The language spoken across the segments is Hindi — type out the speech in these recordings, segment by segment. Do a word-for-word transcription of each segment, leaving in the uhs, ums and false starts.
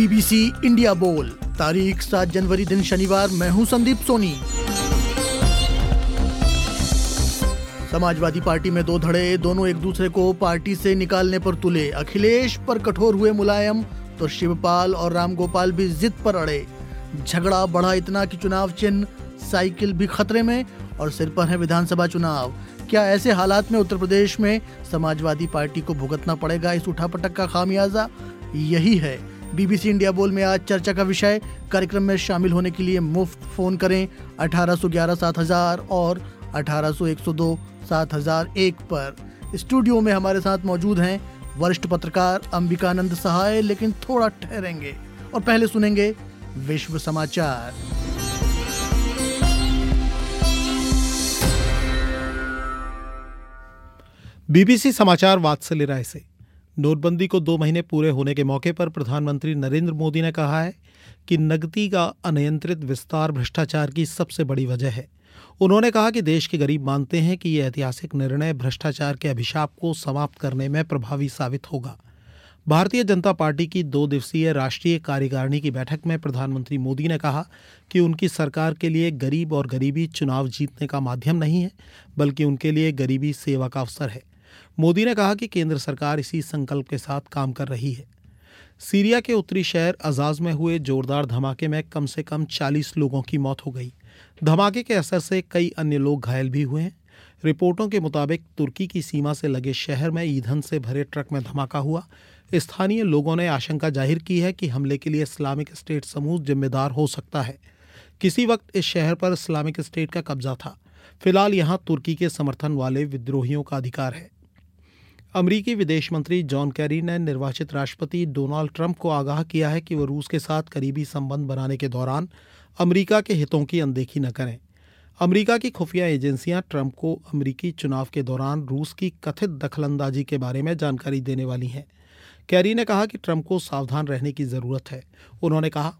बीबीसी इंडिया बोल, तारीख सात जनवरी दिन शनिवार। मैं हूं संदीप सोनी। समाजवादी पार्टी में दो धड़े, दोनों एक दूसरे को पार्टी से निकालने पर तुले। अखिलेश पर कठोर हुए मुलायम तो शिवपाल और रामगोपाल भी जिद पर अड़े। झगड़ा बढ़ा इतना कि चुनाव चिन्ह साइकिल भी खतरे में और सिर पर है विधानसभा चुनाव। क्या ऐसे हालात में उत्तर प्रदेश में समाजवादी पार्टी को भुगतना पड़ेगा इस उठापटक का खामियाजा? यही है बीबीसी इंडिया बोल में आज चर्चा का विषय। कार्यक्रम में शामिल होने के लिए मुफ्त फोन करें अठारह सौ ग्यारह सात हजार और अठारह सौ एक सौ दो सात हजार एक पर। स्टूडियो में हमारे साथ मौजूद हैं वरिष्ठ पत्रकार अंबिकानंद सहाय। लेकिन थोड़ा ठहरेंगे और पहले सुनेंगे विश्व समाचार। बीबीसी समाचार वात्सल्य राय से। नोटबंदी को दो महीने पूरे होने के मौके पर प्रधानमंत्री नरेंद्र मोदी ने कहा है कि नकदी का अनियंत्रित विस्तार भ्रष्टाचार की सबसे बड़ी वजह है। उन्होंने कहा कि देश के गरीब मानते हैं कि यह ऐतिहासिक निर्णय भ्रष्टाचार के अभिशाप को समाप्त करने में प्रभावी साबित होगा। भारतीय जनता पार्टी की दो दिवसीय राष्ट्रीय कार्यकारिणी की बैठक में प्रधानमंत्री मोदी ने कहा कि उनकी सरकार के लिए गरीब और गरीबी चुनाव जीतने का माध्यम नहीं है, बल्कि उनके लिए गरीबी सेवा का अवसर है। मोदी ने कहा कि केंद्र सरकार इसी संकल्प के साथ काम कर रही है। सीरिया के उत्तरी शहर अजाज में हुए जोरदार धमाके में कम से कम चालीस लोगों की मौत हो गई। धमाके के असर से कई अन्य लोग घायल भी हुए हैं। रिपोर्टों के मुताबिक तुर्की की सीमा से लगे शहर में ईंधन से भरे ट्रक में धमाका हुआ। स्थानीय लोगों ने आशंका जाहिर की है कि हमले के लिए इस्लामिक स्टेट समूह जिम्मेदार हो सकता है। किसी वक्त इस शहर पर इस्लामिक स्टेट का कब्जा था। फिलहाल यहां तुर्की के समर्थन वाले विद्रोहियों का अधिकार है। अमेरिकी विदेश मंत्री जॉन कैरी ने निर्वाचित राष्ट्रपति डोनाल्ड ट्रंप को आगाह किया है कि वह रूस के साथ करीबी संबंध बनाने के दौरान अमेरिका के हितों की अनदेखी न करें। अमेरिका की खुफिया एजेंसियां ट्रंप को अमेरिकी चुनाव के दौरान रूस की कथित दखलंदाजी के बारे में जानकारी देने वाली हैं। कैरी ने कहा कि ट्रंप को सावधान रहने की जरूरत है। उन्होंने कहा,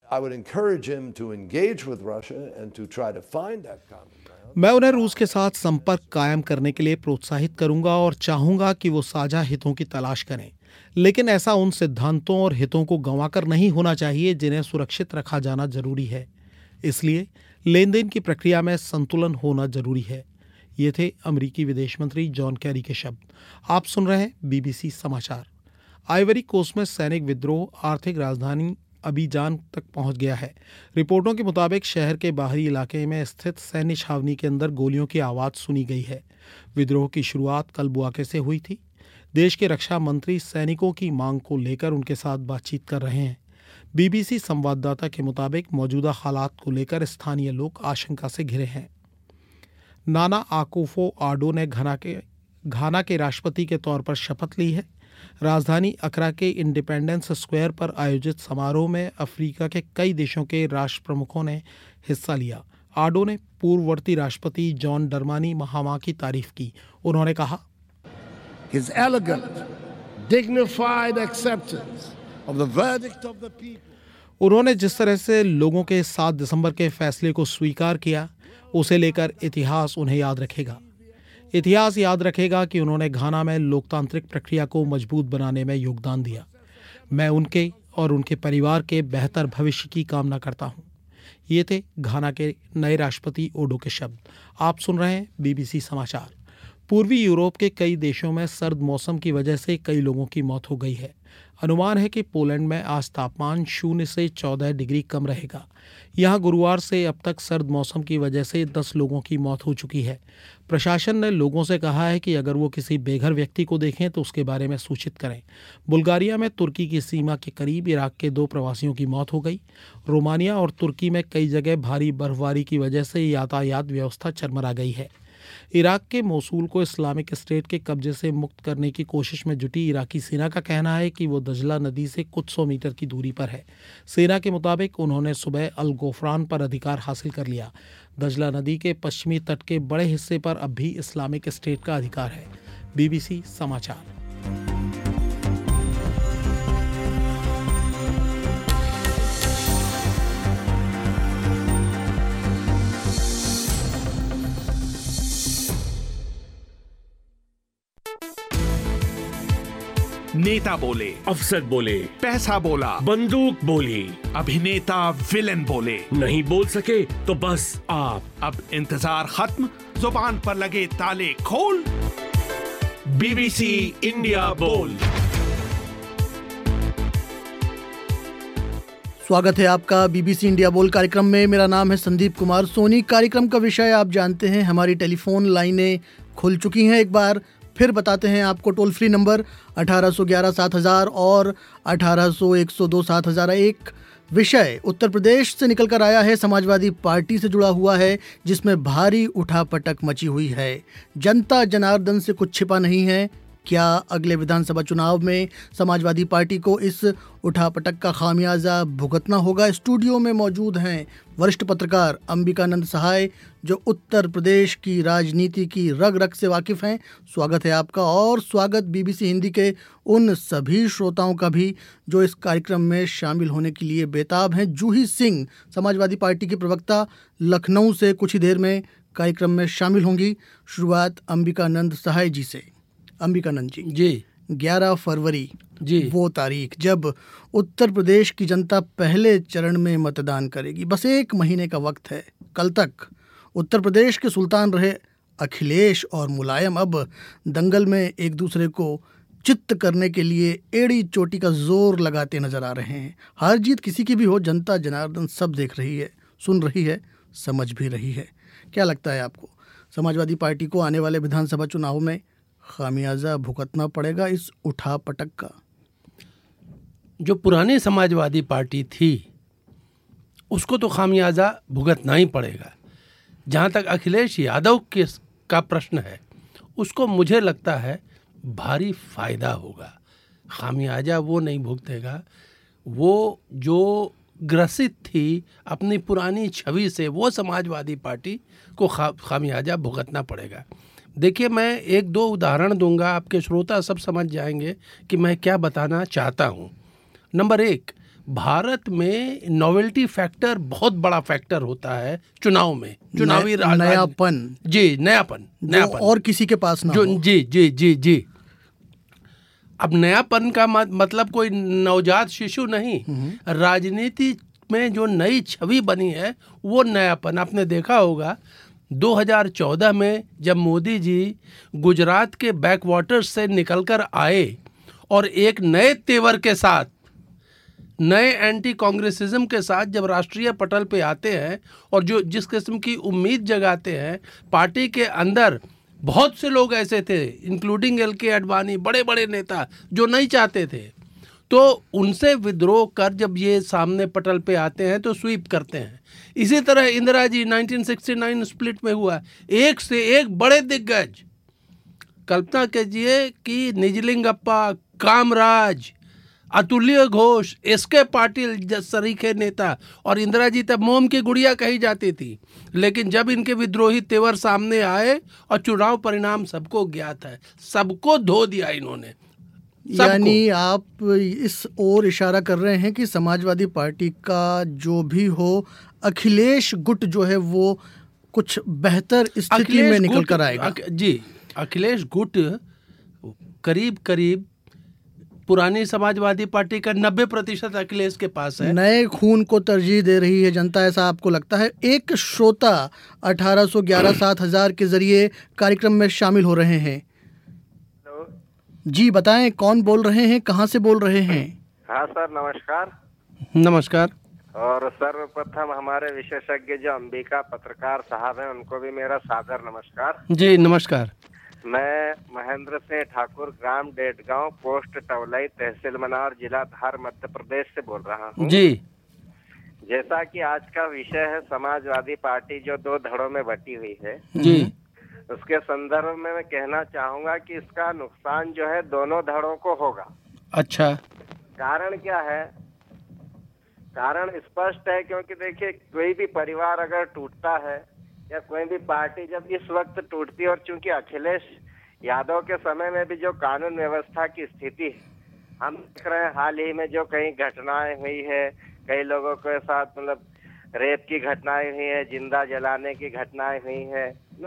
मैं उन्हें रूस के साथ संपर्क कायम करने के लिए प्रोत्साहित करूंगा और चाहूंगा कि वो साझा हितों की तलाश करें, लेकिन ऐसा उन सिद्धांतों और हितों को गंवाकर नहीं होना चाहिए जिन्हें सुरक्षित रखा जाना जरूरी है। इसलिए लेन देन की प्रक्रिया में संतुलन होना जरूरी है। ये थे अमेरिकी विदेश मंत्री जॉन कैरी के शब्द। आप सुन रहे हैं बीबीसी समाचार। आइवरी कोस्ट में सैनिक विद्रोह आर्थिक राजधानी अबीजान तक पहुंच गया है। रिपोर्टों के मुताबिक शहर के बाहरी इलाके में स्थित सैन्य छावनी के अंदर गोलियों की आवाज सुनी गई है। विद्रोह की शुरुआत कल बुआके से हुई थी। देश के रक्षा मंत्री सैनिकों की मांग को लेकर उनके साथ बातचीत कर रहे हैं। बीबीसी संवाददाता के मुताबिक मौजूदा हालात को लेकर स्थानीय लोग आशंका से घिरे हैं। नाना आकुफो आडो ने घाना के घाना के राष्ट्रपति के तौर पर शपथ ली है। राजधानी अकरा के इंडिपेंडेंस स्क्वायर पर आयोजित समारोह में अफ्रीका के कई देशों के राष्ट्र प्रमुखों ने हिस्सा लिया। आडो ने पूर्ववर्ती राष्ट्रपति जॉन डरमानी महामा की तारीफ की। उन्होंने कहा, His elegant, dignified acceptance of the verdict of the people. उन्होंने जिस तरह से लोगों के सात दिसंबर के फैसले को स्वीकार किया, उसे लेकर इतिहास उन्हें याद रखेगा। इतिहास याद रखेगा कि उन्होंने घाना में लोकतांत्रिक प्रक्रिया को मजबूत बनाने में योगदान दिया। मैं उनके और उनके परिवार के बेहतर भविष्य की कामना करता हूं। ये थे घाना के नए राष्ट्रपति ओडो के शब्द। आप सुन रहे हैं बीबीसी समाचार। पूर्वी यूरोप के कई देशों में सर्द मौसम की वजह से कई लोगों की मौत हो गई है। अनुमान है कि पोलैंड में आज तापमान शून्य से चौदह डिग्री कम रहेगा। यहाँ गुरुवार से अब तक सर्द मौसम की वजह से दस लोगों की मौत हो चुकी है। प्रशासन ने लोगों से कहा है कि अगर वो किसी बेघर व्यक्ति को देखें तो उसके बारे में सूचित करें। बुल्गारिया में तुर्की की सीमा के करीब इराक के दो प्रवासियों की मौत हो गई। रोमानिया और तुर्की में कई जगह भारी बर्फबारी की वजह से यातायात व्यवस्था चरमरा गई है। इराक के मोसूल को इस्लामिक स्टेट के कब्जे से मुक्त करने की कोशिश में जुटी इराकी सेना का कहना है कि वो दजला नदी से कुछ सौ मीटर की दूरी पर है। सेना के मुताबिक उन्होंने सुबह अल गोफरान पर अधिकार हासिल कर लिया। दजला नदी के पश्चिमी तट के बड़े हिस्से पर अब भी इस्लामिक स्टेट का अधिकार है। बीबीसी समाचार। नेता बोले, अफसर बोले, पैसा बोला, बंदूक बोली, अभिनेता विलेन बोले, नहीं बोल सके तो बस आप। अब इंतजार खत्म, जुबान पर लगे ताले खोल। बीबीसी इंडिया बोल। स्वागत है आपका बीबीसी इंडिया बोल कार्यक्रम में। मेरा नाम है संदीप कुमार सोनी। कार्यक्रम का विषय आप जानते हैं, हमारी टेलीफोन लाइनें खुल चुकी हैं। एक बार फिर बताते हैं आपको, टोल फ्री नंबर अठारह सौ ग्यारह सात हज़ार और अठारह सौ एक सौ दो सात हज़ार एक। विषय उत्तर प्रदेश से निकल कर आया है, समाजवादी पार्टी से जुड़ा हुआ है, जिसमें भारी उठापटक मची हुई है। जनता जनार्दन से कुछ छिपा नहीं है। क्या अगले विधानसभा चुनाव में समाजवादी पार्टी को इस उठापटक का खामियाजा भुगतना होगा? स्टूडियो में मौजूद हैं वरिष्ठ पत्रकार अंबिकानंद सहाय, जो उत्तर प्रदेश की राजनीति की रग रग से वाकिफ हैं। स्वागत है आपका। और स्वागत बीबीसी हिंदी के उन सभी श्रोताओं का भी जो इस कार्यक्रम में शामिल होने के लिए बेताब हैं। जूही सिंह, समाजवादी पार्टी की प्रवक्ता, लखनऊ से कुछ ही देर में कार्यक्रम में शामिल होंगी। शुरुआत अंबिकानंद सहाय जी से। अंबिकानंद जी जी ग्यारह फरवरी जी वो तारीख जब उत्तर प्रदेश की जनता पहले चरण में मतदान करेगी। बस एक महीने का वक्त है। कल तक उत्तर प्रदेश के सुल्तान रहे अखिलेश और मुलायम अब दंगल में एक दूसरे को चित्त करने के लिए एड़ी चोटी का जोर लगाते नजर आ रहे हैं। हार जीत किसी की भी हो, जनता जनार्दन सब देख रही है, सुन रही है, समझ भी रही है। क्या लगता है आपको, समाजवादी पार्टी को आने वाले विधानसभा चुनाव में खामियाजा भुगतना पड़ेगा इस उठापटक का? जो पुरानी समाजवादी पार्टी थी उसको तो खामियाजा भुगतना ही पड़ेगा। जहाँ तक अखिलेश यादव के का प्रश्न है, उसको मुझे लगता है भारी फायदा होगा। खामियाजा वो नहीं भुगतेगा, वो जो ग्रसित थी अपनी पुरानी छवि से, वो समाजवादी पार्टी को खा, खामियाजा भुगतना पड़ेगा। देखिए, मैं एक दो उदाहरण दूंगा, आपके श्रोता सब समझ जाएंगे कि मैं क्या बताना चाहता हूँ। नंबर एक, भारत में नोवेल्टी फैक्टर बहुत बड़ा फैक्टर होता है चुनाव में, चुनावी नयापन। जी, नयापन, नयापन और किसी के पास ना जो हो। जी जी जी जी अब नयापन का मतलब कोई नवजात शिशु नहीं, राजनीति में जो नई छवि बनी है वो नयापन। आपने देखा होगा दो हज़ार चौदह में जब मोदी जी गुजरात के बैकवाटर्स से निकलकर आए और एक नए तेवर के साथ, नए एंटी कांग्रेसिज्म के साथ जब राष्ट्रीय पटल पे आते हैं और जो जिस किस्म की उम्मीद जगाते हैं, पार्टी के अंदर बहुत से लोग ऐसे थे, इंक्लूडिंग एल के अडवाणी, बड़े बड़े नेता जो नहीं चाहते थे, तो उनसे विद्रोह कर जब ये सामने पटल पे आते हैं तो स्वीप करते हैं। इसी तरह इंदिरा जी उन्नीस सौ उनहत्तर स्प्लिट में हुआ, एक से एक बड़े दिग्गज। कल्पना कीजिए कि निजलिंगप्पा, कामराज, अतुल्य घोष, एस के पाटिल सरीखे नेता, और इंदिरा जी तब मोम की गुड़िया कही जाती थी। लेकिन जब इनके विद्रोही तेवर सामने आए और चुनाव परिणाम सबको ज्ञात है, सबको धो दिया इन्होंने। यानी आप इस ओर इशारा कर रहे हैं कि समाजवादी पार्टी का जो भी हो, अखिलेश गुट जो है वो कुछ बेहतर स्थिति में निकल कर आएगा। अक, जी अखिलेश गुट करीब करीब पुरानी समाजवादी पार्टी का नब्बे प्रतिशत अखिलेश के पास है। नए खून को तरजीह दे रही है जनता, ऐसा आपको लगता है? एक श्रोता अठारह सौ ग्यारह सात हजार के जरिए कार्यक्रम में शामिल हो रहे हैं। जी बताएं, कौन बोल रहे हैं, कहाँ से बोल रहे हैं? हाँ सर, नमस्कार। नमस्कार। और सर्वप्रथम हमारे विशेषज्ञ जो अंबिका पत्रकार साहब हैं, उनको भी मेरा सादर नमस्कार। जी नमस्कार। मैं महेंद्र सिंह ठाकुर, ग्राम डेटगांव, पोस्ट टवलाई, तहसील मनार, जिला धार, मध्य प्रदेश से बोल रहा हूँ। जी जैसा कि आज का विषय है समाजवादी पार्टी जो दो धड़ों में बटी हुई है, जी उसके संदर्भ में मैं कहना चाहूंगा कि इसका नुकसान जो है दोनों धड़ों को होगा। अच्छा, कारण क्या है? कारण स्पष्ट है, क्योंकि देखिए कोई भी परिवार अगर टूटता है या कोई भी पार्टी जब इस वक्त टूटती है, और चूंकि अखिलेश यादव के समय में भी जो कानून व्यवस्था की स्थिति है, हम देख रहे हैं हाल ही में जो कई घटनाएं हुई है, कई लोगों के साथ मतलब रेप की घटनाएं हुई है, जिंदा जलाने की घटनाएं हुई है ना,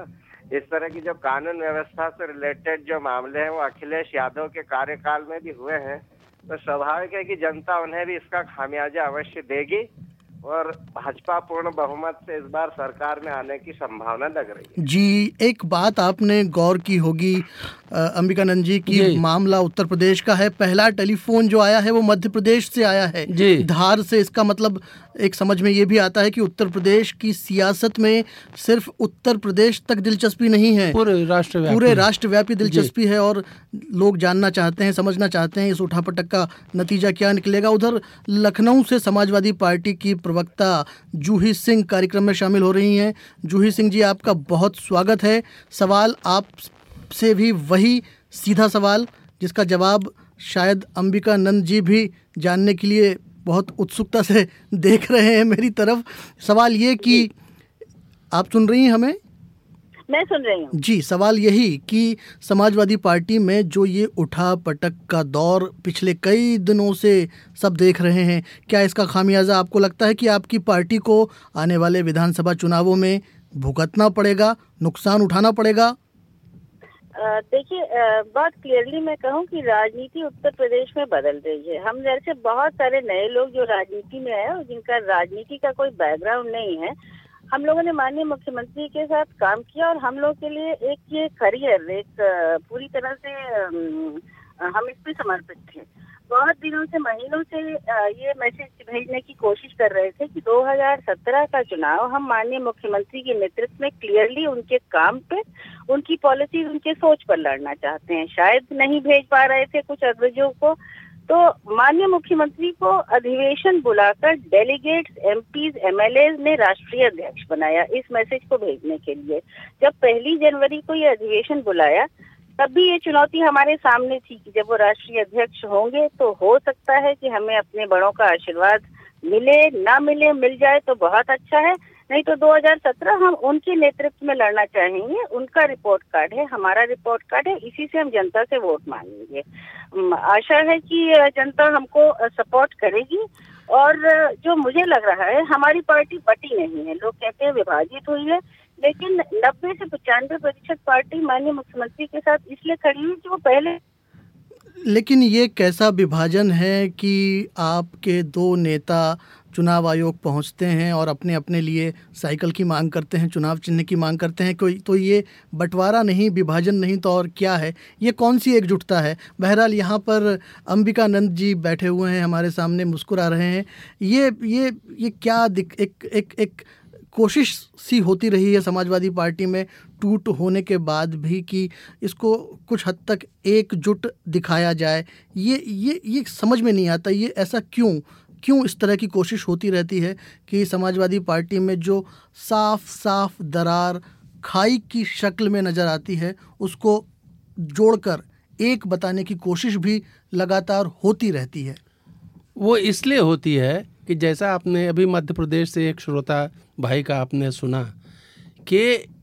इस तरह की जो कानून व्यवस्था से रिलेटेड जो मामले हैं वो अखिलेश यादव के कार्यकाल में भी हुए हैं, तो स्वाभाविक है कि जनता उन्हें भी इसका खामियाजा अवश्य देगी और भाजपा पूर्ण बहुमत से इस बार सरकार में आने की संभावना लग रही है। जी, एक बात आपने गौर की होगी अंबिकानंद जी की मामला उत्तर प्रदेश का है। पहला टेलीफोन जो आया है वो मध्य प्रदेश से आया है, धार से। इसका मतलब एक समझ में ये भी आता है कि उत्तर प्रदेश की सियासत में सिर्फ उत्तर प्रदेश तक दिलचस्पी नहीं है, पूरे राष्ट्रव्यापी पूरे राष्ट्रव्यापी दिलचस्पी है और लोग जानना चाहते हैं, समझना चाहते हैं इस उठापटक का नतीजा क्या निकलेगा। उधर लखनऊ से समाजवादी पार्टी की प्रवक्ता जूही सिंह कार्यक्रम में शामिल हो रही हैं। जूही सिंह जी, आपका बहुत स्वागत है। सवाल आप से भी वही सीधा सवाल जिसका जवाब शायद अंबिकानंद जी भी जानने के लिए बहुत उत्सुकता से देख रहे हैं मेरी तरफ। सवाल ये कि आप सुन रही हैं हमें? मैं सुन रही हूँ जी। सवाल यही कि समाजवादी पार्टी में जो ये उठा पटक का दौर पिछले कई दिनों से सब देख रहे हैं, क्या इसका खामियाजा आपको लगता है कि आपकी पार्टी को आने वाले विधानसभा चुनावों में भुगतना पड़ेगा, नुकसान उठाना पड़ेगा? देखिए, बहुत क्लियरली मैं कहूँ कि राजनीति उत्तर प्रदेश में बदल रही है। हम जैसे बहुत सारे नए लोग जो राजनीति में आए और जिनका राजनीति का कोई बैकग्राउंड नहीं है, हम लोगों ने माननीय मुख्यमंत्री के साथ काम किया और हम लोग के लिए एक ये करियर, एक पूरी तरह से हम इस पे समर्पित थे। बहुत दिनों से, महीनों से ये मैसेज भेजने की कोशिश कर रहे थे कि दो हज़ार सत्रह का चुनाव हम माननीय मुख्यमंत्री के नेतृत्व में क्लियरली उनके काम पे, उनकी पॉलिसीज, उनके सोच पर लड़ना चाहते हैं। शायद नहीं भेज पा रहे थे कुछ अग्रजों को, तो माननीय मुख्यमंत्री को अधिवेशन बुलाकर डेलीगेट्स, एमपीज, एमएलए ने राष्ट्रीय अध्यक्ष बनाया इस मैसेज को भेजने के लिए। जब पहली जनवरी को ये अधिवेशन बुलाया तब भी ये चुनौती हमारे सामने थी कि जब वो राष्ट्रीय अध्यक्ष होंगे तो हो सकता है कि हमें अपने बड़ों का आशीर्वाद मिले, ना मिले, मिल जाए तो बहुत अच्छा है, नहीं तो दो हज़ार सत्रह हम उनके नेतृत्व में लड़ना चाहेंगे। उनका रिपोर्ट कार्ड है, हमारा रिपोर्ट कार्ड है, इसी से हम जनता से वोट मांगेंगे। आशा है कि जनता हमको सपोर्ट करेगी और जो मुझे लग रहा है हमारी पार्टी बटी नहीं है। लोग कहते हैं विभाजित हुई है, लेकिन नब्बे से पचानवे प्रतिशत पार्टी माननीय मुख्यमंत्री के साथ इसलिए खड़ी हुई कि वो पहले। लेकिन ये कैसा विभाजन है कि आपके दो नेता चुनाव आयोग पहुंचते हैं और अपने अपने लिए साइकिल की मांग करते हैं, चुनाव चिन्ह की मांग करते हैं? कोई तो ये बंटवारा नहीं, विभाजन नहीं तो और क्या है? ये कौन सी एकजुटता है? बहरहाल यहाँ पर अंबिकानंद जी बैठे हुए हैं हमारे सामने, मुस्कुरा रहे हैं। ये ये ये क्या दिक, एक एक एक कोशिश सी होती रही है समाजवादी पार्टी में टूट होने के बाद भी कि इसको कुछ हद तक एकजुट दिखाया जाए। ये ये ये समझ में नहीं आता, ये ऐसा क्यों क्यों इस तरह की कोशिश होती रहती है कि समाजवादी पार्टी में जो साफ साफ दरार खाई की शक्ल में नज़र आती है उसको जोड़कर एक बताने की कोशिश भी लगातार होती रहती है। वो इसलिए होती है कि जैसा आपने अभी मध्य प्रदेश से एक श्रोता भाई का आपने सुना कि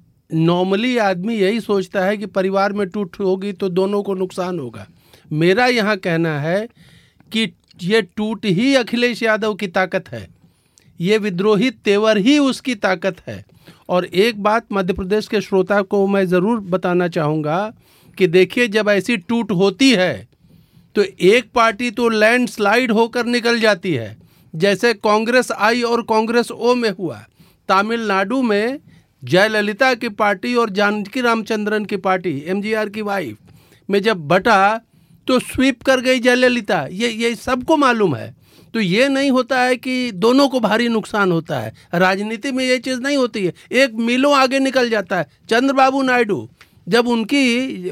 नॉर्मली आदमी यही सोचता है कि परिवार में टूट होगी तो दोनों को नुकसान होगा। मेरा यहाँ कहना है कि ये टूट ही अखिलेश यादव की ताकत है, ये विद्रोही तेवर ही उसकी ताकत है। और एक बात मध्य प्रदेश के श्रोता को मैं ज़रूर बताना चाहूँगा कि देखिए, जब ऐसी टूट होती है तो एक पार्टी तो लैंडस्लाइड होकर निकल जाती है, जैसे कांग्रेस आई और कांग्रेस ओ में हुआ। तमिलनाडु में जयललिता की पार्टी और जानकी रामचंद्रन की पार्टी, एमजीआर की वाइफ, में जब बटा तो स्वीप कर गई जयललिता। ये ये सबको मालूम है। तो ये नहीं होता है कि दोनों को भारी नुकसान होता है। राजनीति में ये चीज़ नहीं होती है, एक मीलों आगे निकल जाता है। चंद्रबाबू नायडू जब उनकी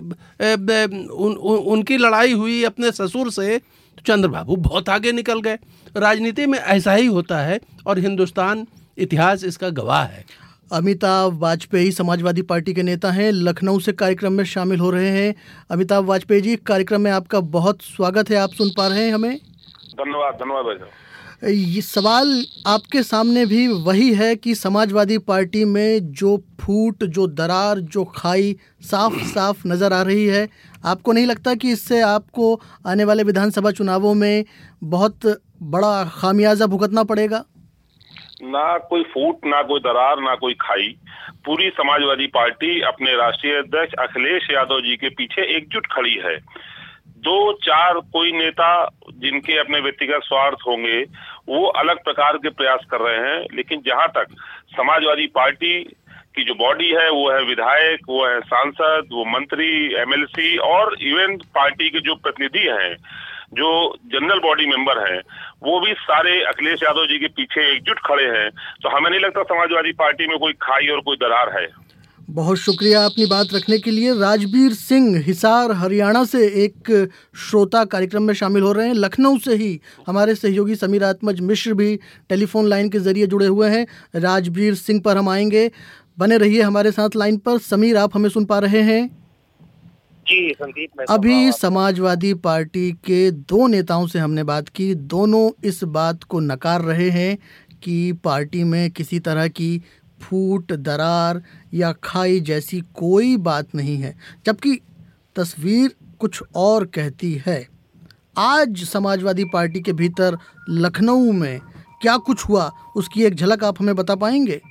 उन, उन, उनकी लड़ाई हुई अपने ससुर से तो चंद्रबाबू बहुत आगे निकल गए। राजनीति में ऐसा ही होता है और हिंदुस्तान इतिहास इसका गवाह है। अमिताभ वाजपेयी समाजवादी पार्टी के नेता हैं, लखनऊ से कार्यक्रम में शामिल हो रहे हैं। अमिताभ वाजपेयी जी, कार्यक्रम में आपका बहुत स्वागत है। आप सुन पा रहे हैं हमें? धन्यवाद धन्यवाद भाई साहब। ये सवाल आपके सामने भी वही है कि समाजवादी पार्टी में जो फूट, जो दरार, जो खाई साफ साफ नज़र आ रही है, आपको नहीं लगता कि इससे आपको आने वाले विधानसभा चुनावों में बहुत बड़ा खामियाजा भुगतना पड़ेगा? ना कोई फूट, ना कोई दरार, ना कोई खाई। पूरी समाजवादी पार्टी अपने राष्ट्रीय अध्यक्ष अखिलेश यादव जी के पीछे एकजुट खड़ी है। दो चार कोई नेता जिनके अपने व्यक्तिगत स्वार्थ होंगे वो अलग प्रकार के प्रयास कर रहे हैं, लेकिन जहां तक समाजवादी पार्टी की जो बॉडी है वो है विधायक, वो है सांसद, वो मंत्री, एमएलसी और इवन पार्टी के जो प्रतिनिधि हैं, जो जनरल बॉडी मेंबर हैं, वो भी सारे अखिलेश यादव जी के पीछे एकजुट खड़े हैं। तो हमें नहीं लगता समाजवादी पार्टी में कोई खाई और कोई दरार है। बहुत शुक्रिया अपनी बात रखने के लिए। राजबीर सिंह हिसार हरियाणा से एक श्रोता कार्यक्रम में शामिल हो रहे हैं। लखनऊ से ही हमारे सहयोगी समीर आत्मज मिश्र भी टेलीफोन लाइन के जरिए जुड़े हुए हैं। राजबीर सिंह पर हम आएंगे, बने रहिए हमारे साथ लाइन पर। समीर, आप हमें सुन पा रहे हैं? जी संदीप, मैं अभी समाजवादी पार्टी के दो नेताओं से हमने बात की, दोनों इस बात को नकार रहे हैं कि पार्टी में किसी तरह की फूट, दरार या खाई जैसी कोई बात नहीं है, जबकि तस्वीर कुछ और कहती है। आज समाजवादी पार्टी के भीतर लखनऊ में क्या कुछ हुआ, उसकी एक झलक आप हमें बता पाएंगे?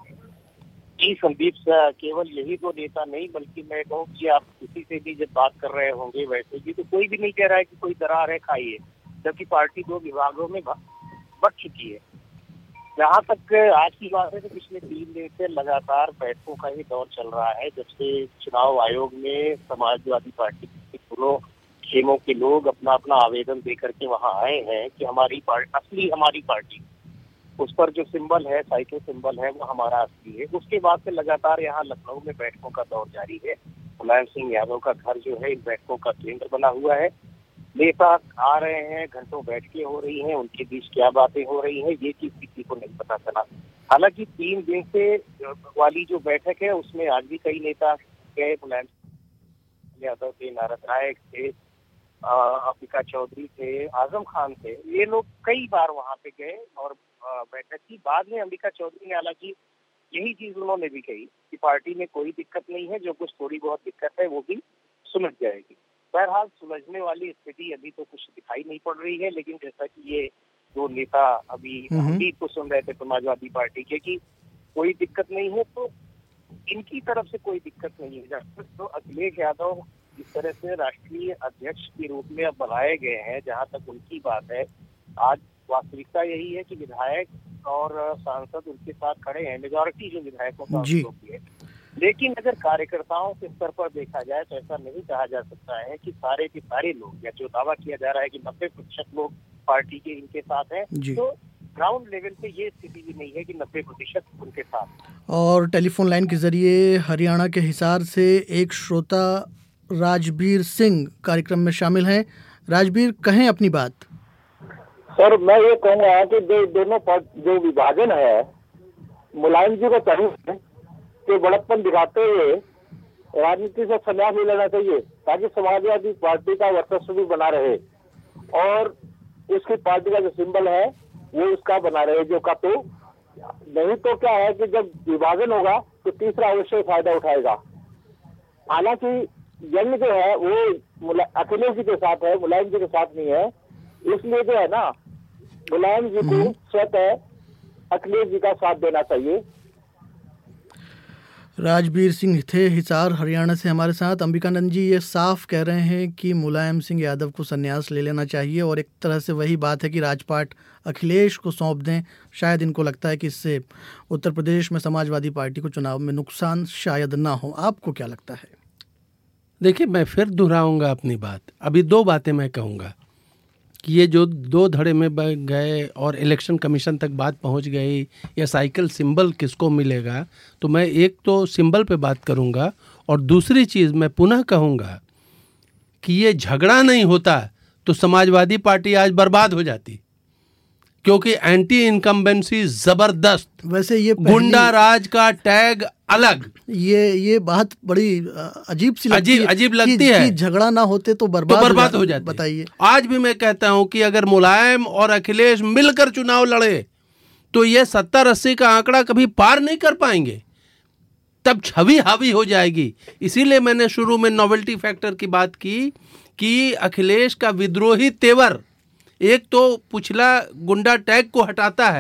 जी संदीप, केवल यही तो नेता नहीं, बल्कि मैं कहूँ कि आप किसी से भी जब बात कर रहे होंगे वैसे भी तो कोई भी नहीं कह रहा है कि कोई दरार है, खाई है, जबकि पार्टी दो विभागों में बट चुकी है। जहाँ तक आज की बात है तो पिछले तीन दिन से लगातार बैठकों का ही दौर चल रहा है, जब से चुनाव आयोग में समाजवादी पार्टी के दोनों खेमों के लोग अपना अपना आवेदन दे करके वहाँ आए हैं कि हमारी पार्टी, असली हमारी पार्टी, उस पर जो सिंबल है, साइकिल सिंबल है, वो हमारा असली है। उसके बाद से लगातार यहाँ लखनऊ में बैठकों का दौर जारी है। मुलायम सिंह यादव का घर जो है इन बैठकों का केंद्र बना हुआ है। नेता आ रहे हैं, घंटों बैठकें हो रही हैं, उनके बीच क्या बातें हो रही हैं ये चीज किसी को नहीं पता चला। हालांकि तीन दिन से वाली जो बैठक है उसमें आज भी कई नेता गए, मुलायम सिंह यादव थे, नारद नायक थे, अंबिका चौधरी थे, आजम खान थे, ये लोग कई बार वहां पे गए और बैठक की। बाद में अंबिका चौधरी ने हालांकि यही चीज उन्होंने भी कही कि पार्टी में कोई दिक्कत नहीं है, जो कुछ थोड़ी बहुत दिक्कत है वो भी सुलझ जाएगी। बहरहाल सुलझने वाली स्थिति अभी तो कुछ दिखाई नहीं पड़ रही है, लेकिन जैसा कि ये दो नेता अभी अभी को सुन रहे थे समाजवादी पार्टी के कि कोई दिक्कत नहीं है, तो इनकी तरफ से कोई दिक्कत नहीं है। जब तो अखिलेश यादव जिस तरह से राष्ट्रीय अध्यक्ष के रूप में अब बनाए गए हैं, जहाँ तक उनकी बात है, आज वास्तविकता यही है कि विधायक और सांसद उनके साथ खड़े हैं, मेजॉरिटी जो विधायकों का होती है। लेकिन अगर कार्यकर्ताओं के स्तर पर देखा जाए तो ऐसा नहीं कहा जा सकता है कि सारे के सारे लोग, या जो दावा किया जा रहा है कि नब्बे प्रतिशत लोग पार्टी के इनके साथ हैं, तो ग्राउंड लेवल पे ये स्थिति भी नहीं है कि नब्बे प्रतिशत उनके साथ। और टेलीफोन लाइन के जरिए हरियाणा के हिसार से एक श्रोता राजबीर सिंह कार्यक्रम में शामिल हैं। राजबीर, कहें अपनी बात। सर, मैं ये कहूँगा कि जो दोनों जो विभाजन है, मुलायम जी को चाहिए कि बड़प्पन दिखाते हुए राजनीति से संन्यास ले लेना चाहिए, ताकि समाजवादी पार्टी का वर्चस्व भी बना रहे और उसकी पार्टी का जो सिंबल है वो उसका बना रहे, जो का तो नहीं तो क्या है कि जब विभाजन होगा तो तीसरा अवश्य फायदा उठाएगा। हालांकि जंग जो है वो अखिलेश जी के साथ है, मुलायम जी के साथ नहीं है, इसलिए जो है ना मुलायम जी को स्वतः अखिलेश जी का साथ देना चाहिए। राजबीर सिंह थे हिसार हरियाणा से हमारे साथ। अंबिकानंद जी ये साफ कह रहे हैं कि मुलायम सिंह यादव को संन्यास ले लेना चाहिए, और एक तरह से वही बात है कि राजपाट अखिलेश को सौंप दें। शायद इनको लगता है कि इससे उत्तर प्रदेश में समाजवादी पार्टी को चुनाव में नुकसान शायद ना हो। आपको क्या लगता है? देखिए, मैं फिर दोहराऊंगा अपनी बात। अभी दो बातें मैं कहूँगा कि ये जो दो धड़े में गए और इलेक्शन कमीशन तक बात पहुंच गई, या साइकिल सिंबल किसको मिलेगा, तो मैं एक तो सिंबल पे बात करूंगा, और दूसरी चीज़ मैं पुनः कहूंगा कि ये झगड़ा नहीं होता तो समाजवादी पार्टी आज बर्बाद हो जाती, क्योंकि एंटी इनकम्बेंसी जबरदस्त, वैसे ये गुंडा राज का टैग अलग, ये ये बात बड़ी अजीब सी लगती अजीब है, अजीब लगती कि, है कि झगड़ा ना होते तो बर्बाद तो बर्बाद हो जाती। बताइए, आज भी मैं कहता हूं कि अगर मुलायम और अखिलेश मिलकर चुनाव लड़े तो ये सत्तर अस्सी का आंकड़ा कभी पार नहीं कर पाएंगे, तब छवि हावी हो जाएगी। इसीलिए मैंने शुरू में नॉवेल्टी फैक्टर की बात की कि अखिलेश का विद्रोही तेवर एक तो पिछला गुंडा टैग को हटाता है,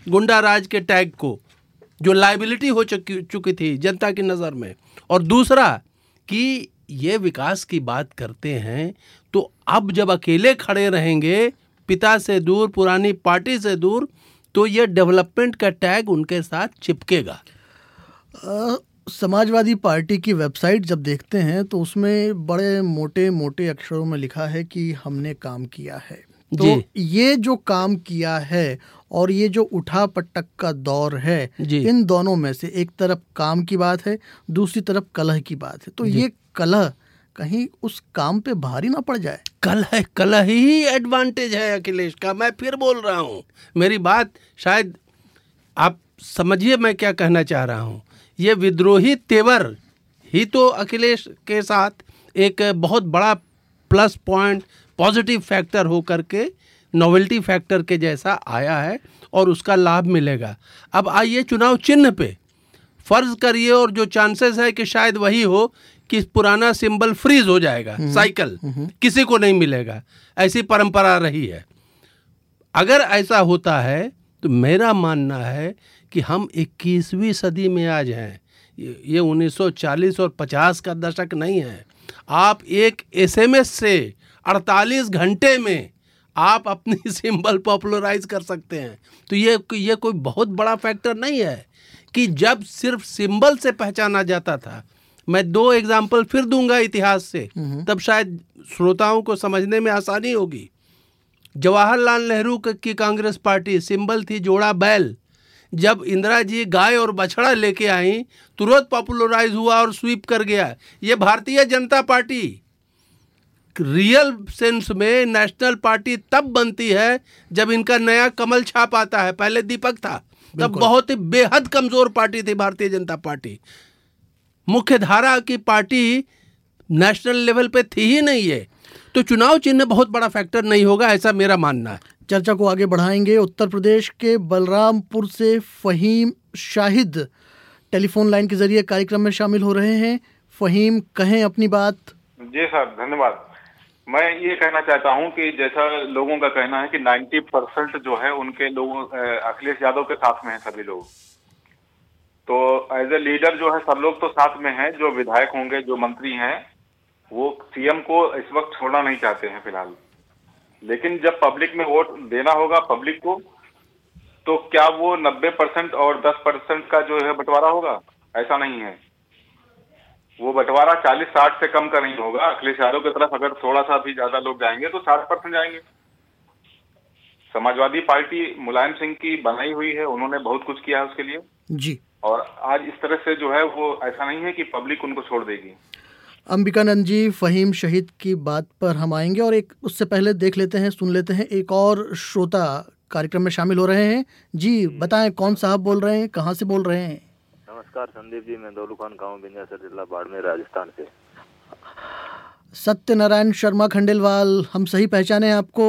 गुंडा राज के टैग को, जो लाइबिलिटी हो चुकी चुकी थी जनता की नज़र में। और दूसरा कि ये विकास की बात करते हैं तो अब जब अकेले खड़े रहेंगे, पिता से दूर, पुरानी पार्टी से दूर, तो ये डेवलपमेंट का टैग उनके साथ चिपकेगा। आ, समाजवादी पार्टी की वेबसाइट जब देखते हैं तो उसमें बड़े मोटे मोटे अक्षरों में लिखा है कि हमने काम किया है। तो ये जो काम किया है और ये जो उठा पटक का दौर है, इन दोनों में से एक तरफ काम की बात है, दूसरी तरफ कलह की बात है। तो ये कलह कहीं उस काम पे भारी ना पड़ जाए। कलह कलह ही एडवांटेज है अखिलेश का। मैं फिर बोल रहा हूँ, मेरी बात शायद आप समझिए मैं क्या कहना चाह रहा हूँ। ये विद्रोही तेवर ही तो अखिलेश के साथ एक बहुत बड़ा प्लस पॉइंट, पॉजिटिव फैक्टर हो करके नोवेल्टी फैक्टर के जैसा आया है और उसका लाभ मिलेगा। अब आइए चुनाव चिन्ह पे फर्ज करिए, और जो चांसेस है कि शायद वही हो कि पुराना सिंबल फ्रीज हो जाएगा, साइकिल किसी को नहीं मिलेगा, ऐसी परंपरा रही है। अगर ऐसा होता है तो मेरा मानना है कि हम इक्कीसवीं सदी में आज हैं। ये उन्नीस सौ चालीस और पचास का दशक नहीं है। आप एक एसएमएस से अड़तालीस घंटे में आप अपनी सिंबल पॉपुलराइज कर सकते हैं। तो ये ये कोई बहुत बड़ा फैक्टर नहीं है कि जब सिर्फ सिंबल से पहचाना जाता था। मैं दो एग्जाम्पल फिर दूंगा इतिहास से, तब शायद श्रोताओं को समझने में आसानी होगी। जवाहरलाल नेहरू की कांग्रेस पार्टी सिंबल थी जोड़ा बैल। जब इंदिरा जी गाय और बछड़ा लेके आई, तुरंत पॉपुलराइज हुआ और स्वीप कर गया। ये भारतीय जनता पार्टी रियल सेंस में नेशनल पार्टी तब बनती है जब इनका नया कमल छाप आता है। पहले दीपक था, तब बहुत ही बेहद कमजोर पार्टी थी भारतीय जनता पार्टी। मुख्य धारा की पार्टी नेशनल लेवल पे थी ही नहीं है। तो चुनाव चिन्ह बहुत बड़ा फैक्टर नहीं होगा, ऐसा मेरा मानना है। चर्चा को आगे बढ़ाएंगे। उत्तर प्रदेश के बलरामपुर से फहीम शाहिद टेलीफोन लाइन के जरिए कार्यक्रम में शामिल हो रहे हैं। फहीम, कहें अपनी बात। जी सर, धन्यवाद। मैं ये कहना चाहता हूं कि जैसा लोगों का कहना है कि नब्बे परसेंट जो है उनके लोगों अखिलेश यादव के साथ में है सभी लोग। तो एज ए लीडर जो है सब लोग तो साथ में हैं। जो विधायक होंगे, जो मंत्री हैं, वो सीएम को इस वक्त छोड़ना नहीं चाहते हैं फिलहाल। लेकिन जब पब्लिक में वोट देना होगा पब्लिक को, तो क्या वो नब्बे परसेंट और दस परसेंट का जो है बंटवारा होगा? ऐसा नहीं है। वो बंटवारा चालीस साठ से कम का नहीं होगा। अखिलेश यादव की तरफ अगर थोड़ा सा भी ज्यादा लोग जाएंगे तो साठ परसेंट जाएंगे। समाजवादी पार्टी मुलायम सिंह की बनाई हुई है, उन्होंने बहुत कुछ किया है उसके लिए जी। और आज इस तरह से जो है वो ऐसा नहीं है कि पब्लिक उनको छोड़ देगी। अंबिकानंद जी, फहीम शहीद की बात पर हम आएंगे और एक उससे पहले देख लेते हैं, सुन लेते हैं, एक और श्रोता कार्यक्रम में शामिल हो रहे हैं। जी बताएं, कौन साहब बोल रहे हैं, कहाँ से बोल रहे हैं? नमस्कार संदीप जी, मैं दौलू खान गाँव बिंजासर जिला बाड़मेर राजस्थान से। सत्यनारायण शर्मा खंडेलवाल, हम सही पहचाने आपको?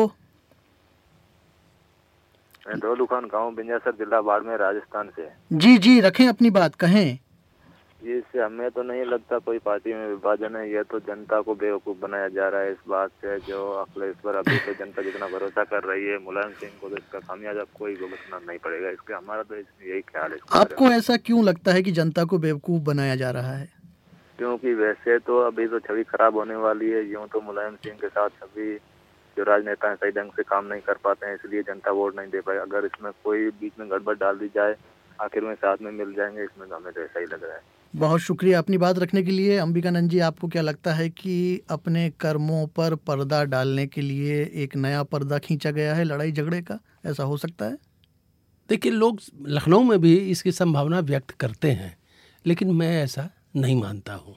मैं दौलू खान गाँव बिंजासर जिला बाड़मेर राजस्थान से। जी जी, रखें अपनी बात, कहें। इससे हमें तो नहीं लगता कोई पार्टी में विभाजन है। यह तो जनता को बेवकूफ बनाया जा रहा है इस बात से। जो अखिलेश पर अभी तो जनता जितना भरोसा कर रही है, मुलायम सिंह को तो इसका खामियाजा कोई भुगतना नहीं पड़ेगा। इसके हमारा तो यही ख्याल है। आपको ऐसा क्यों लगता है कि जनता को बेवकूफ बनाया जा रहा है? क्योंकि वैसे तो अभी तो छवि खराब होने वाली है। यूँ तो मुलायम सिंह के साथ छवि जो राजनेता है सही ढंग से काम नहीं कर पाते हैं, इसलिए जनता वोट नहीं दे पाए। अगर इसमें कोई बीच में गड़बड़ डाल दी जाए, आखिर में साथ में मिल जाएंगे, इसमें तो हमें तो ऐसा ही लग रहा है। बहुत शुक्रिया अपनी बात रखने के लिए। अंबिकानंद जी, आपको क्या लगता है कि अपने कर्मों पर पर्दा डालने के लिए एक नया पर्दा खींचा गया है लड़ाई झगड़े का? ऐसा हो सकता है? देखिए, लोग लखनऊ में भी इसकी संभावना व्यक्त करते हैं, लेकिन मैं ऐसा नहीं मानता हूँ।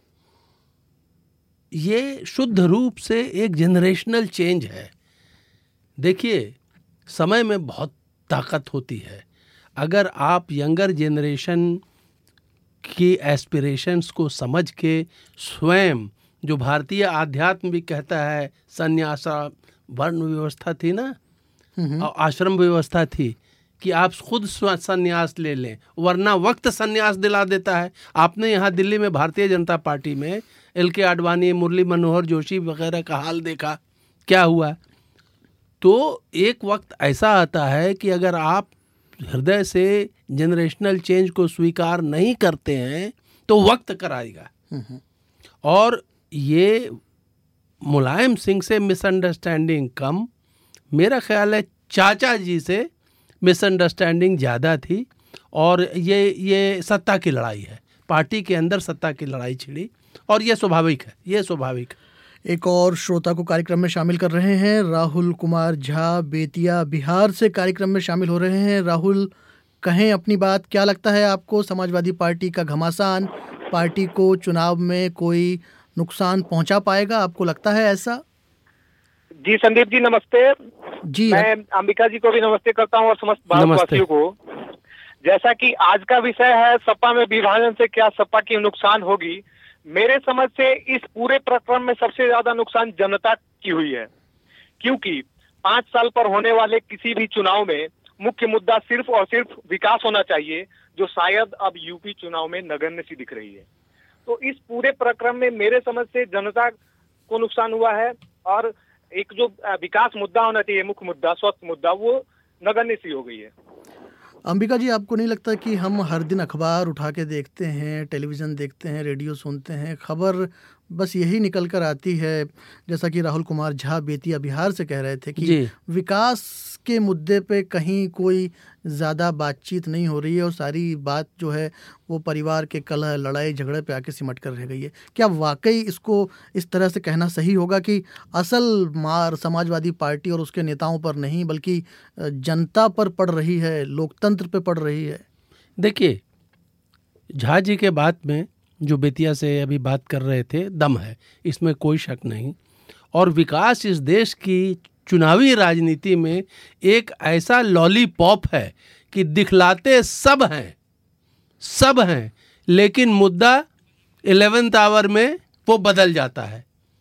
ये शुद्ध रूप से एक जनरेशनल चेंज है। देखिए, समय में बहुत ताकत होती है। अगर आप यंगर जनरेशन की एस्पिरेशंस को समझ के स्वयं, जो भारतीय आध्यात्म भी कहता है, संन्यास वर्ण व्यवस्था थी ना, और आश्रम व्यवस्था थी कि आप खुद संन्यास ले लें, वरना वक्त संन्यास दिला देता है। आपने यहाँ दिल्ली में भारतीय जनता पार्टी में एल के आडवाणी, मुरली मनोहर जोशी वगैरह का हाल देखा, क्या हुआ। तो एक वक्त ऐसा आता है कि अगर आप हृदय से जनरेशनल चेंज को स्वीकार नहीं करते हैं तो वक्त कराएगा। और ये मुलायम सिंह से मिसअंडरस्टैंडिंग कम, मेरा ख्याल है चाचा जी से मिसअंडरस्टैंडिंग ज़्यादा थी। और ये ये सत्ता की लड़ाई है, पार्टी के अंदर सत्ता की लड़ाई छिड़ी, और ये स्वाभाविक है, ये स्वाभाविक है। एक और श्रोता को कार्यक्रम में शामिल कर रहे हैं। राहुल कुमार झा बेतिया बिहार से कार्यक्रम में शामिल हो रहे हैं। राहुल, कहें अपनी बात, क्या लगता है आपको समाजवादी पार्टी का घमासान पार्टी को चुनाव में कोई नुकसान पहुंचा पाएगा? आपको लगता है ऐसा? जी संदीप जी नमस्ते जी। मैं अंबिका जी को भी नमस्ते करता हूँ और समस्त भारतवासियों को। जैसा कि आज का विषय है सपा में विभाजन से क्या सपा की नुकसान होगी, मेरे समझ से इस पूरे प्रकरण में सबसे ज्यादा नुकसान जनता की हुई है, क्योंकि पांच साल पर होने वाले किसी भी चुनाव में मुख्य मुद्दा सिर्फ और सिर्फ विकास होना चाहिए, जो शायद अब यूपी चुनाव में नगण्य सी दिख रही है। तो इस पूरे प्रकरण में मेरे समझ से जनता को नुकसान हुआ है, और एक जो विकास मुद्दा होना चाहिए, मुख्य मुद्दा, स्वस्थ मुद्दा, वो नगण्य सी हो गई है। अंबिका जी, आपको नहीं लगता कि हम हर दिन अखबार उठा के देखते हैं, टेलीविज़न देखते हैं, रेडियो सुनते हैं, खबर बस यही निकल कर आती है, जैसा कि राहुल कुमार झा बेतिया बिहार से कह रहे थे कि विकास के मुद्दे पे कहीं कोई ज़्यादा बातचीत नहीं हो रही है और सारी बात जो है वो परिवार के कलह, लड़ाई झगड़े पे आके सिमट कर रह गई है। क्या वाकई इसको इस तरह से कहना सही होगा कि असल मार समाजवादी पार्टी और उसके नेताओं पर नहीं बल्कि जनता पर पड़ रही है, लोकतंत्र पे पड़ रही है? देखिए, झा जी के बात में जो बेतिया से अभी बात कर रहे थे दम है, इसमें कोई शक नहीं। और विकास इस देश की चुनावी राजनीति में एक ऐसा लॉलीपॉप है कि दिखलाते सब हैं, सब हैं, लेकिन मुद्दा इलेवेंथ आवर में वो बदल जाता है।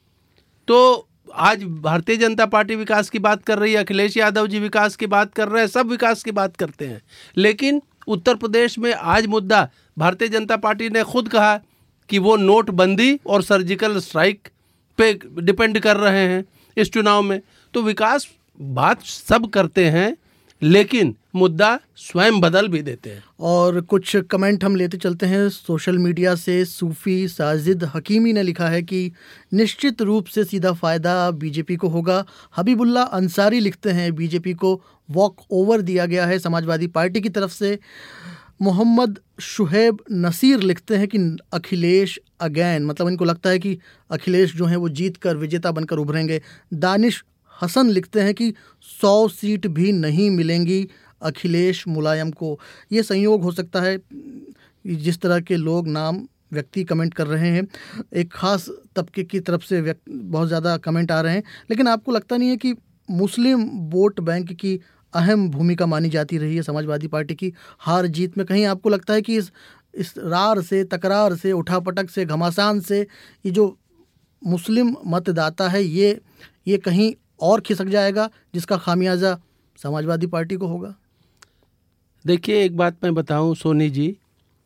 तो आज भारतीय जनता पार्टी विकास की बात कर रही है, अखिलेश यादव जी विकास की बात कर रहे हैं, सब विकास की बात करते हैं, लेकिन उत्तर प्रदेश में आज मुद्दा भारतीय जनता पार्टी ने खुद कहा कि वो नोटबंदी और सर्जिकल स्ट्राइक पे डिपेंड कर रहे हैं इस चुनाव में। तो विकास बात सब करते हैं, लेकिन मुद्दा स्वयं बदल भी देते हैं। और कुछ कमेंट हम लेते चलते हैं सोशल मीडिया से। सूफी साजिद हकीमी ने लिखा है कि निश्चित रूप से सीधा फ़ायदा बीजेपी को होगा। हबीबुल्ला अंसारी लिखते हैं बीजेपी को वॉक ओवर दिया गया है समाजवादी पार्टी की तरफ से। मोहम्मद शुहेब नसीर लिखते हैं कि अखिलेश अगैन, मतलब इनको लगता है कि अखिलेश जो हैं वो जीत कर विजेता बनकर उभरेंगे। दानिश हसन लिखते हैं कि सौ सीट भी नहीं मिलेंगी अखिलेश मुलायम को। ये संयोग हो सकता है, जिस तरह के लोग नाम व्यक्ति कमेंट कर रहे हैं, एक ख़ास तबके की तरफ से बहुत ज़्यादा कमेंट आ रहे हैं। लेकिन आपको लगता नहीं है कि मुस्लिम वोट बैंक की अहम भूमिका मानी जाती रही है समाजवादी पार्टी की हार जीत में? कहीं आपको लगता है कि इस इस रार से, तकरार से, उठापटक से, घमासान से ये जो मुस्लिम मतदाता है ये ये कहीं और खिसक जाएगा, जिसका खामियाजा समाजवादी पार्टी को होगा? देखिए, एक बात मैं बताऊं सोनी जी,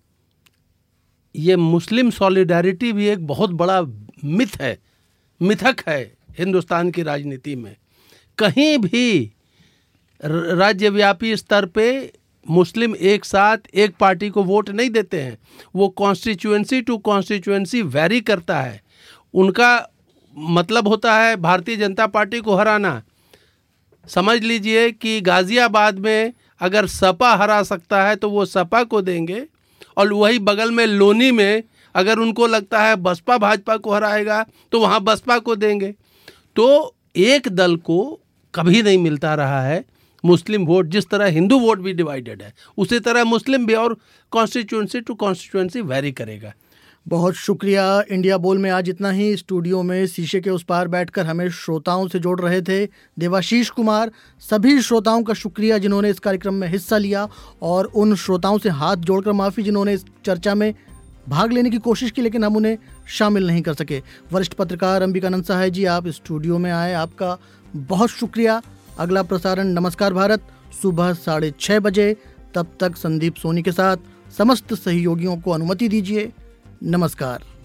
ये मुस्लिम सॉलिडारिटी भी एक बहुत बड़ा मिथ है, मिथक है हिंदुस्तान की राजनीति में। कहीं भी राज्यव्यापी स्तर पे मुस्लिम एक साथ एक पार्टी को वोट नहीं देते हैं, वो कॉन्स्टिट्यूएंसी टू कॉन्स्टिट्यूएंसी वैरी करता है। उनका मतलब होता है भारतीय जनता पार्टी को हराना। समझ लीजिए कि गाज़ियाबाद में अगर सपा हरा सकता है तो वो सपा को देंगे, और वही बगल में लोनी में अगर उनको लगता है बसपा भाजपा को हराएगा तो वहाँ बसपा को देंगे। तो एक दल को कभी नहीं मिलता रहा है मुस्लिम वोट। जिस तरह हिंदू वोट भी डिवाइडेड है, उसी तरह मुस्लिम भी, और कॉन्स्टिट्यूएंसी टू कॉन्स्टिट्यूएंसी वैरी करेगा। बहुत शुक्रिया। इंडिया बोल में आज इतना ही। स्टूडियो में शीशे के उस पार बैठकर हमें श्रोताओं से जोड़ रहे थे देवाशीष कुमार। सभी श्रोताओं का शुक्रिया जिन्होंने इस कार्यक्रम में हिस्सा लिया, और उन श्रोताओं से हाथ जोड़कर माफ़ी जिन्होंने इस चर्चा में भाग लेने की कोशिश की लेकिन हम उन्हें शामिल नहीं कर सके। वरिष्ठ पत्रकार अंबिकानंद सहाय जी, आप स्टूडियो में आए, आपका बहुत शुक्रिया। अगला प्रसारण नमस्कार भारत सुबह साढ़े छः बजे। तब तक संदीप सोनी के साथ समस्त सहयोगियों को अनुमति दीजिए। नमस्कार।